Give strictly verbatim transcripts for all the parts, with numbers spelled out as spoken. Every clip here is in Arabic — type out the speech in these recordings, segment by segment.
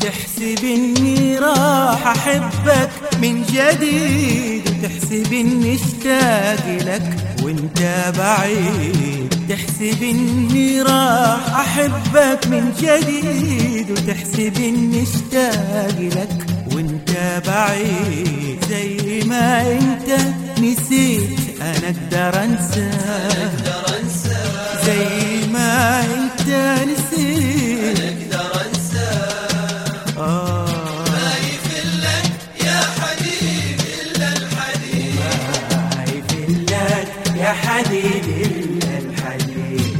تحسب اني راح احبك من جديد، وتحسب اني اشتاق لك وانت بعيد. تحسب اني راح احبك من جديد، وتحسب اني اشتاق لك وانت بعيد. زي ما انت نسيت انا اقدر انسى، زي ما انت نسيت انا اقدر انسى. آه ما يفلك يا حبيب الا الحديد، ما يفلك يا حبيب الا الحديد.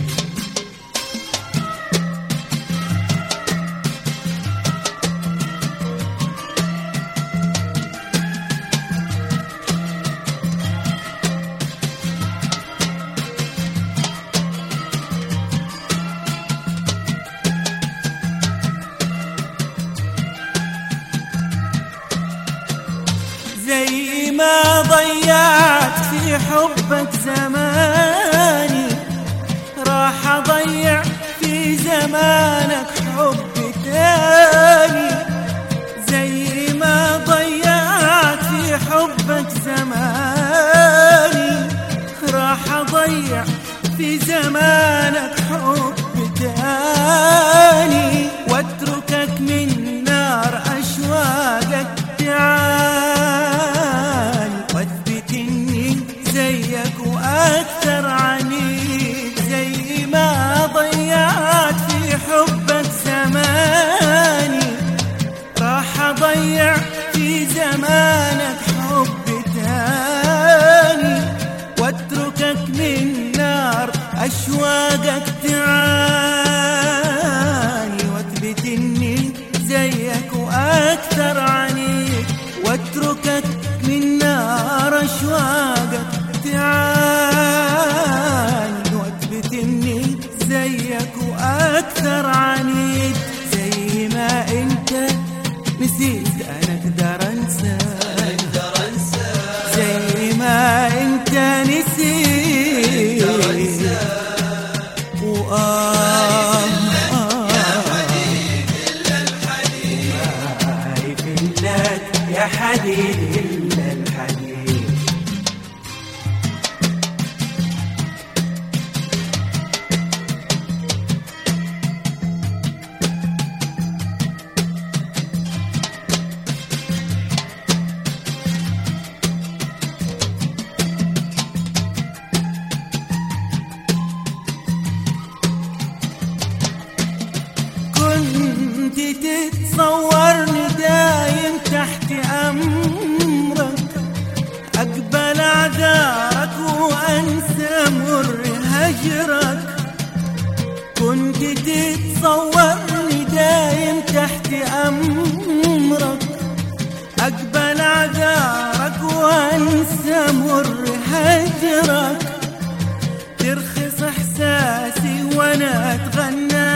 زي ما ضيعت في حبك زماني، راح اضيع في زمانك حب تاني. زي ما ضيعت في حبك زماني، راح اضيع في زمانك حب تاني. واتركك من نار اشواقك تعاني، واثبت اني زيك واكثر عنيد. زي ما ضيعت في حبك زماني، راح اضيع في زمانك حب تاني. واتركك من نار اشواقك تعاني، واثبت اني زيك واكثر عنيد. واتركك من نار اشواقك تعاني، واثبت اني زيك واكثر عنيد. زي ما انت نسيت انا اقدر انسى، زي ما انت نسيت وآه يا حبيب الا الحديد، ما يفلك يا حبيب الا الحديد. كنت تتصورني دايم تحت أمرك، أقبل أعذارك وأنسى مر هجرك. كنت تتصورني دايم تحت أمرك، أقبل أعذارك وأنسى مر هجرك. ترخص إحساسي وأنا أتغنى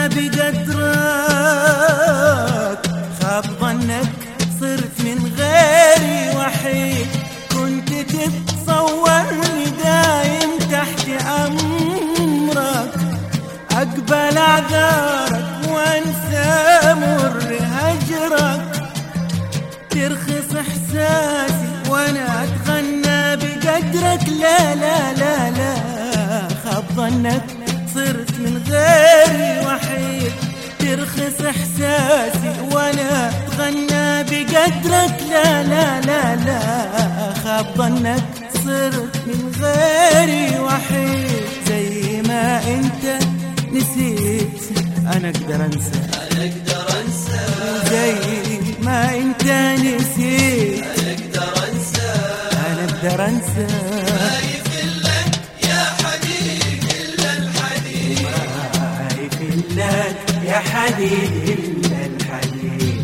بقدرك، خاب ظنك صرت من غيري وحيد. كنت تتصورني دايم تحت أمرك، أقبل أعذارك وأنسى مر هجرك. ترخص إحساسي وأنا أتغنى بقدرك. لا لا لا لا خاب ظنك صرت من غيري وحيد. ترخص إحساسي وأنا أتغنى بقدرك. لا لا لا لا خاب ظنك صرت من غيري وحيد. زي ما أنت نسيت أنا أقدر أنسى، انا اقدر انسى. زي ما أنت نسيت انا اقدر انسى، أنا أقدر أنسى. ما يفلك يا حبيب الا الحديد، ما يفلك يا حبيب إلا الحديد.